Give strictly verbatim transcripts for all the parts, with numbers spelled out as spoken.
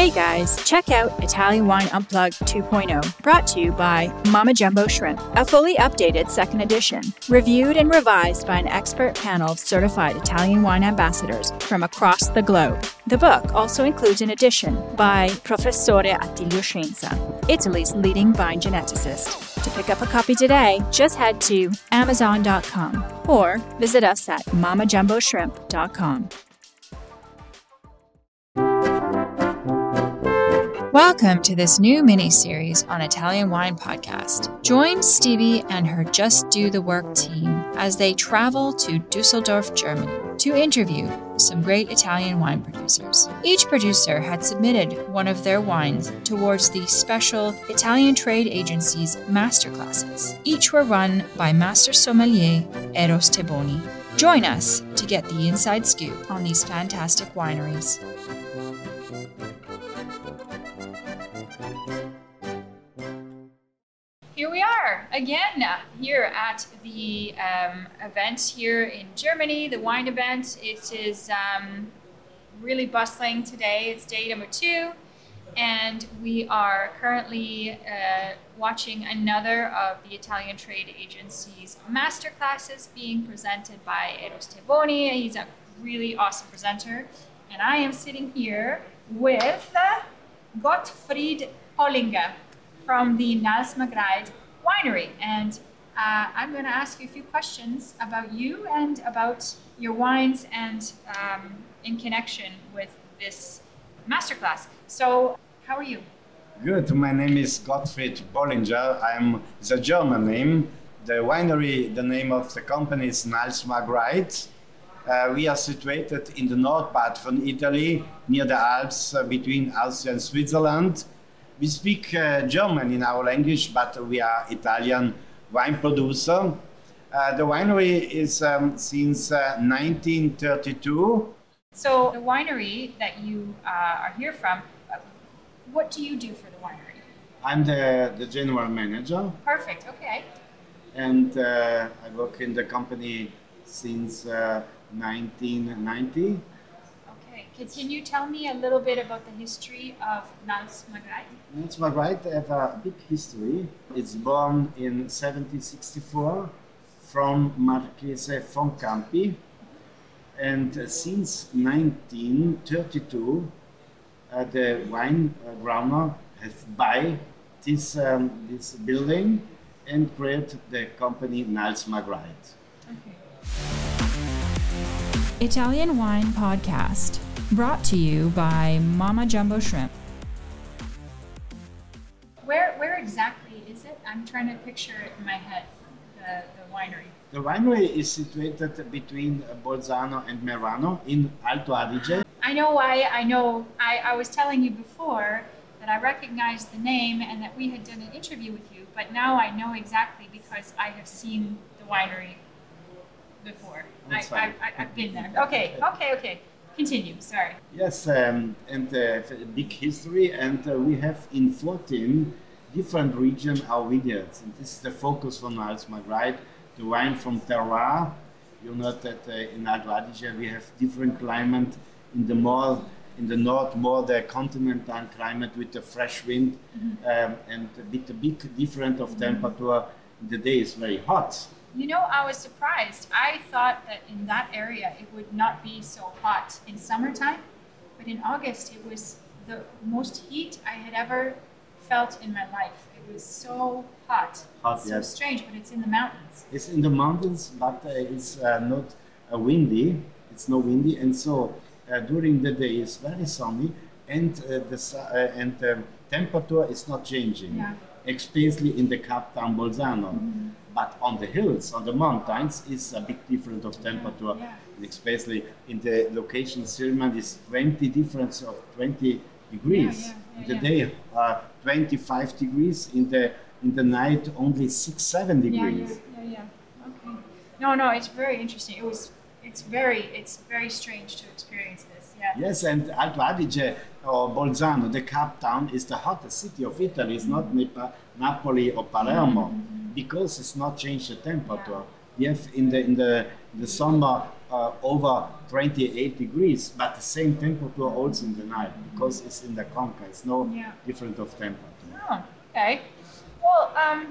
Hey guys, check out Italian Wine Unplugged two point oh, brought to you by Mama Jumbo Shrimp, a fully updated second edition, reviewed and revised by an expert panel of certified Italian wine ambassadors from across the globe. The book also includes an edition by Professore Attilio Scienza, Italy's leading vine geneticist. To pick up a copy today, just head to amazon dot com or visit us at mama jumbo shrimp dot com. Welcome to this new mini-series on Italian Wine Podcast. Join Stevie and her Just Do the Work team as they travel to Dusseldorf, Germany, to interview some great Italian wine producers. Each producer had submitted one of their wines towards the special Italian Trade Agency's masterclasses. Each were run by Master Sommelier Eros Teboni. Join us to get the inside scoop on these fantastic wineries. Here we are again here at the um, event here in Germany, the wine event. It is um, really bustling today. It's day number two, and we are currently uh, watching another of the Italian Trade Agency's masterclasses being presented by Eros Teboni. He's a really awesome presenter, and I am sitting here with uh, Gottfried Pollinger from the Nals Magreid winery. And uh, I'm going to ask you a few questions about you and about your wines and um, in connection with this masterclass. So, how are you? Good. My name is Gottfried Pollinger. I'm, it's a German name. The winery, the name of the company is Nals Magreid. Uh, we are situated in the north part of Italy, near the Alps, uh, between Austria and Switzerland. We speak uh, German in our language, but we are Italian wine producer. Uh, the winery is um, since uh, nineteen thirty-two. So the winery that you uh, are here from, uh, what do you do for the winery? I'm the, the general manager. Perfect, okay. And uh, I work in the company since uh, nineteen ninety. Can you tell me a little bit about the history of Nals Magreid? Nals Magreid have a big history. It's born in seventeen sixty-four from Marchese Foncampi. And uh, since nineteen thirty-two, uh, the wine uh, growner has buy this, um, this building and create the company Nals Magreid. Okay. Italian Wine Podcast. Brought to you by Mama Jumbo Shrimp. Where where exactly is it? I'm trying to picture it in my head, the, the winery. The winery is situated between Bolzano and Merano in Alto Adige. I know why. I know. I, I was telling you before that I recognized the name and that we had done an interview with you, but now I know exactly because I have seen the winery before. That's I, fine. I, I, I've been there. Okay, okay, okay. Continue, sorry. Yes, um, and uh, big history, and uh, we have in fourteen different regions our vineyards, and this is the focus for Nals Magreid, the wine from terroir. You know that uh, in Alto Adige we have different climate. In the more, in the north, more the continental climate with the fresh wind, mm-hmm. um, and a bit a bit different of temperature. Mm-hmm. The day is very hot. You know, I was surprised. I thought that in that area it would not be so hot in summertime, but in August it was the most heat I had ever felt in my life. It was so hot. Hot, it's yes. So strange, but it's in the mountains. It's in the mountains, but uh, it's uh, not uh, windy. It's not windy, and so uh, during the day it's very sunny, and uh, the uh, and um, temperature is not changing, yeah. especially in the capital Bolzano. Mm-hmm. But on the hills, on the mountains, is a big difference of temperature, yeah, yeah. especially in the location Silman is twenty difference of twenty degrees. Yeah, yeah, yeah, in the yeah. day, uh, twenty-five degrees. In the in the night, only six, seven degrees. Yeah, yeah, yeah, yeah. Okay. No, no, it's very interesting. It was, it's very, it's very strange to experience this. Yeah. Yes, and Alto Adige or Bolzano, the cap town, is the hottest city of Italy. It's mm-hmm. not Napa, Napoli or Palermo. Mm-hmm. Because it's not changed the temperature. Yeah. We have in the in the, the summer uh, over twenty-eight degrees, but the same temperature also in the night because it's in the conca. It's no Yeah. different of temperature. Oh, okay. Well, um,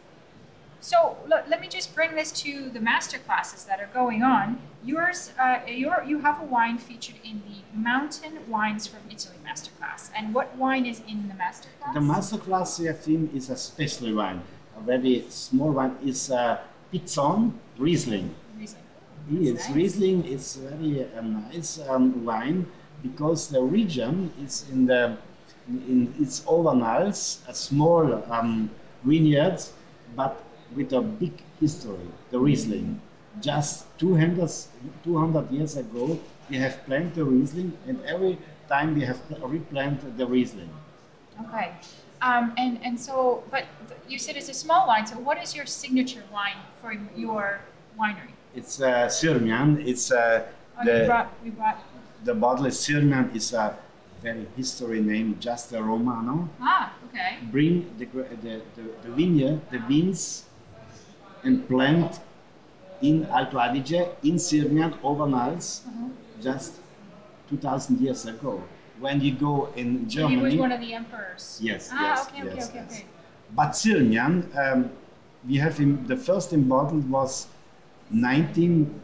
so let, let me just bring this to the master classes that are going on. Yours, uh, your, you have a wine featured in the Mountain Wines from Italy masterclass. And what wine is in the masterclass? The masterclass we have seen is a special wine, a very small wine. Is uh, Pizzon Riesling. Riesling. Yes, nice. Riesling is very uh, nice um, wine because the region is in the in its Overnals, a small um, vineyard, but with a big history. The Riesling, just two hundred, two hundred years ago, we have planted the Riesling, and every time we have replanted the Riesling. Okay. Um, and, and so, but you said it's a small wine, so what is your signature wine for your winery? It's uh, Sirmian. It's uh, Oh, you the brought, we brought, the bottle is Sirmian. Is a very history name, just a Romano. ah, okay. Bring the gra- the, the, the vineyard, the vines, and plant in Alto Adige, in Sirmian, Overnals, Uh-huh. just two thousand years ago. When you go in So he was Germany, one of the emperors. yes, Ah, yes, okay, okay, yes, okay, yes. okay. But Sirmian, um, we have him. The first in bottle was nineteen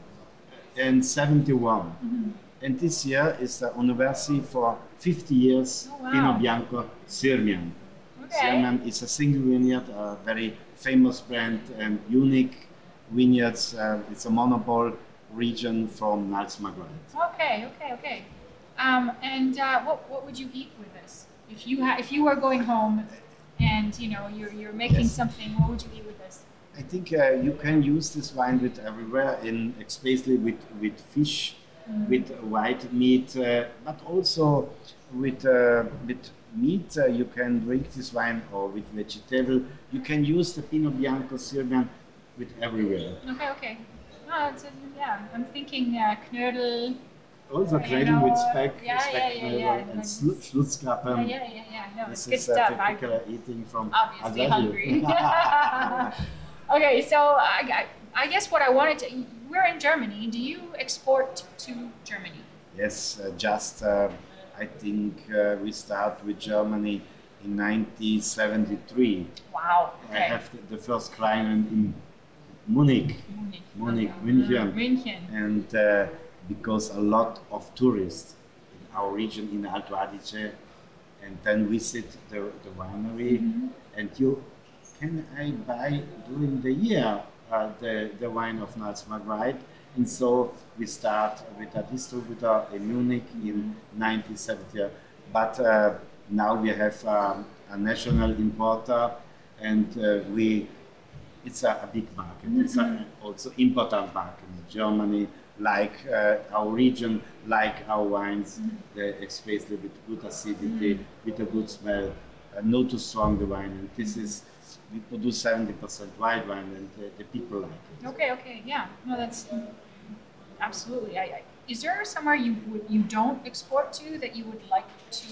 seventy-one, Mm-hmm. and this year is the anniversary for fifty years. Oh, wow. Pinot Bianco Sirmian. Okay. Sirmian is a single vineyard, a very famous brand and unique vineyards. Uh, it's a monopole region from Nals Margriet. Okay, okay, okay. Um, and uh, what what would you eat with this? If you ha- if you were going home, and you know you're you're making Yes. something, what would you eat with this? I think uh, you can use this wine with everywhere, in especially with with fish, with white meat, uh, but also with uh, with meat. Uh, you can drink this wine, or with vegetable. You can use the Pinot Bianco Sirmian with everywhere. Okay, okay. No, it's, yeah, I'm thinking uh, knödel. Also You cream know, with speck, yeah, speck yeah, yeah, yeah. and Like slu- Yeah, Schlutzkappen. yeah, yeah, yeah. No, it's This good is uh, stuff. I'm typical eating from obviously Alsace. hungry. Okay, so I, I, I guess what I wanted to, we're in Germany. Do you export to Germany? Yes, uh, just uh, I think uh, we start with Germany in nineteen seventy-three. Wow. I Okay. have the, the first client in Munich, Munich. Munich, Okay. München. München. and uh, because a lot of tourists in our region in Alto Adige, and then visit the, the winery, Mhm. and you can I buy during the year uh, the, the wine of Nals Margriet, and so we start with a distributor in Munich in nineteen seventy, but uh, now we have um, a national importer, and uh, we it's a, a big market. It's a, also important market in Germany, like uh, our region, like our wines, uh, especially with good acidity, with a good smell, uh, not too strong the wine. And this is, we produce seventy percent white wine, and uh, the people like it. Okay, okay, yeah. No, that's absolutely. I, I, is there somewhere you would you don't export to that you would like to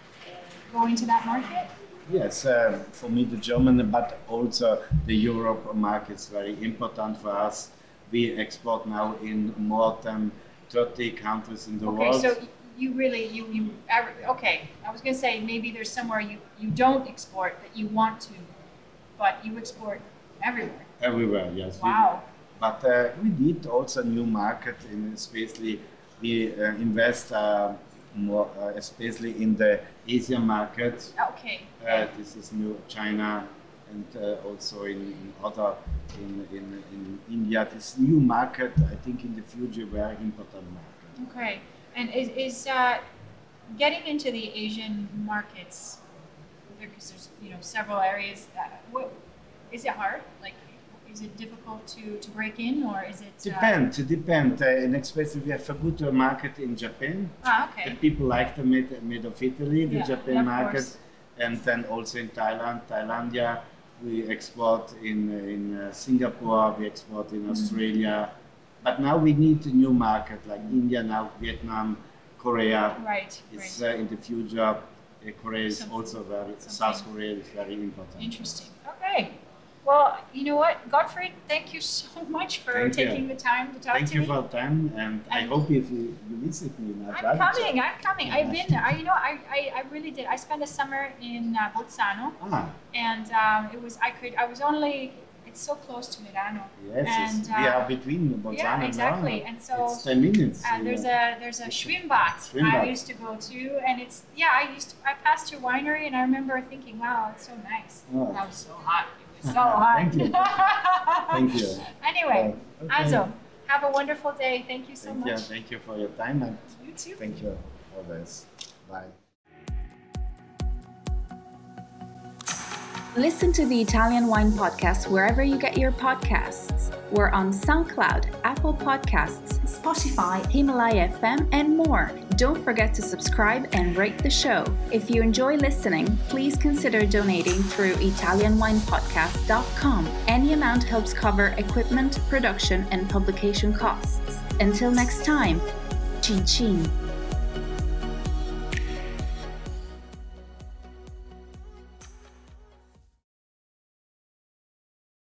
go into that market? Yes, uh, for me the German, but also the Europe market is very important for us. We export now in more than thirty countries in the Okay, world. so you really you you ever- okay. I was gonna say maybe there's somewhere you you don't export that you want to, but you export everywhere. Everywhere, yes. we- Wow. But uh, we did also new market, in especially we uh, invest uh, more, uh, especially in the Asian market. Okay. Uh, this is new China, and uh, also in, in other in, in, in India. This new market, I think, in the future, very important market. Okay. And is is uh, getting into the Asian markets because there's you know several areas. That, what is it hard? Like, is it difficult to, to break in, or is it? Uh, Depend, depend. Uh, and especially we have a good uh, market in Japan. ah, The okay. people like the made, made of Italy, the Yeah, Japan yeah, of market, course. and then also in Thailand, Thailandia. We export in in uh, Singapore. We export in Australia. But now we need a new market like India now, Vietnam, Korea. Right. It's Right. uh, in the future. Uh, Korea is Something- also very. something. South Korea is very important. Interesting. Okay. Well, you know what, Gottfried, thank you so much for Thank taking you. the time to talk Thank to you me. for the time, and I And- hope if you, you visit me in I'm Advaita. coming, I'm coming. Yeah. I've been there. I, you know, I, I, I really did. I spent a summer in uh, Bolzano, Ah, and um, it was, I could, I was only, it's so close to Milano. yes, And, it's, we uh, are between Bolzano yeah, exactly. and And so, it's ten minutes. Uh, you there's know. a there's a Schwimmbad I Schwimmbad. used to go to, and it's yeah I used to, I passed your winery, and I remember thinking, wow, it's so nice. Oh. That was so hot. It was so hot. Thank you. Thank you. Anyway, Uh, okay. Azo, have a wonderful day. Thank you so Thank much. you. Thank you for your time, and You too. thank you always. Bye. Listen to the Italian Wine Podcast wherever you get your podcasts. We're on SoundCloud, Apple Podcasts, Spotify, Himalaya F M, and more. Don't forget to subscribe and rate the show. If you enjoy listening, please consider donating through Italian Wine Podcast dot com. Any amount helps cover equipment, production, and publication costs. Until next time, cin cin.